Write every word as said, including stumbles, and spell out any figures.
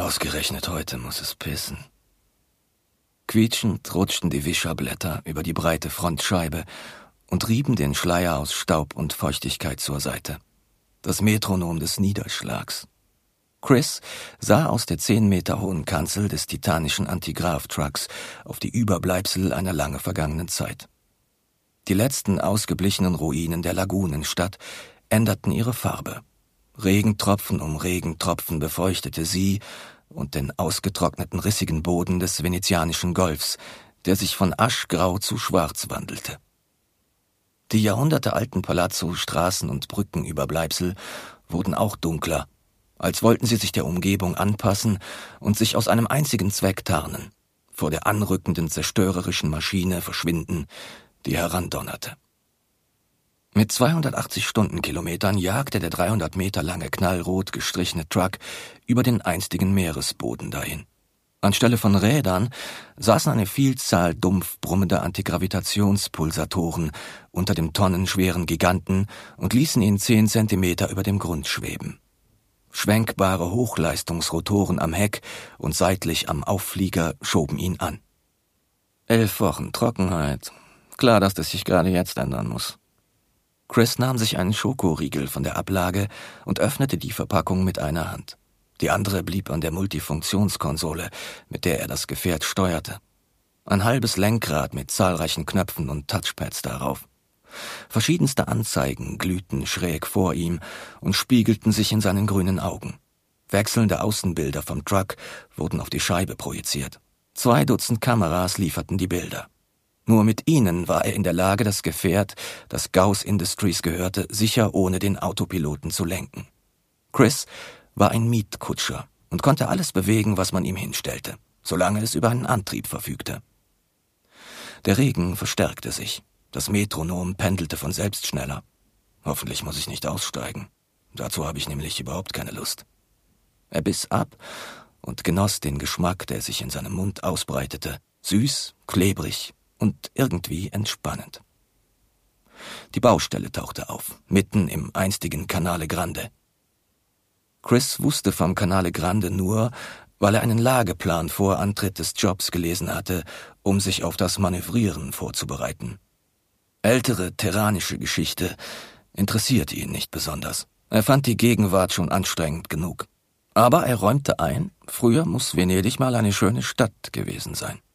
Ausgerechnet heute muss es pissen. Quietschend rutschten die Wischerblätter über die breite Frontscheibe und rieben den Schleier aus Staub und Feuchtigkeit zur Seite. Das Metronom des Niederschlags. Chris sah aus der zehn Meter hohen Kanzel des titanischen Antigrav-Trucks auf die Überbleibsel einer lange vergangenen Zeit. Die letzten ausgeblichenen Ruinen der Lagunenstadt änderten ihre Farbe. Regentropfen um Regentropfen befeuchtete sie und den ausgetrockneten rissigen Boden des venezianischen Golfs, der sich von aschgrau zu schwarz wandelte. Die jahrhundertealten Palazzo, Straßen und Brückenüberbleibsel wurden auch dunkler, als wollten sie sich der Umgebung anpassen und sich aus einem einzigen Zweck tarnen, vor der anrückenden zerstörerischen Maschine verschwinden, die herandonnerte. Mit zweihundertachtzig Stundenkilometern jagte der dreihundert Meter lange knallrot gestrichene Truck über den einstigen Meeresboden dahin. Anstelle von Rädern saßen eine Vielzahl dumpf brummender Antigravitationspulsatoren unter dem tonnenschweren Giganten und ließen ihn zehn Zentimeter über dem Grund schweben. Schwenkbare Hochleistungsrotoren am Heck und seitlich am Aufflieger schoben ihn an. Elf Wochen Trockenheit. Klar, dass das sich gerade jetzt ändern muss. Chris nahm sich einen Schokoriegel von der Ablage und öffnete die Verpackung mit einer Hand. Die andere blieb an der Multifunktionskonsole, mit der er das Gefährt steuerte. Ein halbes Lenkrad mit zahlreichen Knöpfen und Touchpads darauf. Verschiedenste Anzeigen glühten schräg vor ihm und spiegelten sich in seinen grünen Augen. Wechselnde Außenbilder vom Truck wurden auf die Scheibe projiziert. Zwei Dutzend Kameras lieferten die Bilder. Nur mit ihnen war er in der Lage, das Gefährt, das Gauss Industries gehörte, sicher ohne den Autopiloten zu lenken. Chris war ein Mietkutscher und konnte alles bewegen, was man ihm hinstellte, solange es über einen Antrieb verfügte. Der Regen verstärkte sich. Das Metronom pendelte von selbst schneller. Hoffentlich muss ich nicht aussteigen. Dazu habe ich nämlich überhaupt keine Lust. Er biss ab und genoss den Geschmack, der sich in seinem Mund ausbreitete. Süß, klebrig und irgendwie entspannend. Die Baustelle tauchte auf, mitten im einstigen Canale Grande. Chris wusste vom Canale Grande nur, weil er einen Lageplan vor Antritt des Jobs gelesen hatte, um sich auf das Manövrieren vorzubereiten. Ältere terranische Geschichte interessierte ihn nicht besonders. Er fand die Gegenwart schon anstrengend genug. Aber er räumte ein, früher muss Venedig mal eine schöne Stadt gewesen sein.